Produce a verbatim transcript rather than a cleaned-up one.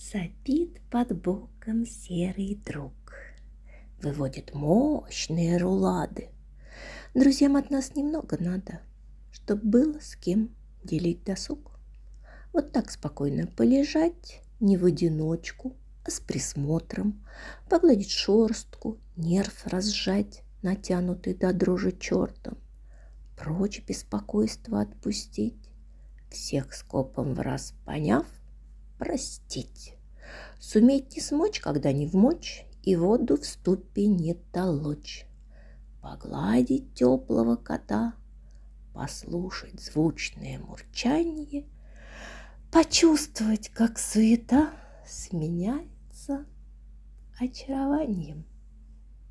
Сопит под боком серый друг, выводит мощные рулады. Друзьям от нас немного надо, чтоб было с кем делить досуг. Вот так спокойно полежать, не в одиночку, а с присмотром, погладить шерстку, нерв разжать, натянутый до дрожи чертом, прочь беспокойство отпустить, всех скопом враз поняв, простить. Суметь не смочь, когда не вмочь, и воду в ступе не толочь. Погладить теплого кота, послушать звучное мурчанье, почувствовать, как суета сменяется очарованием.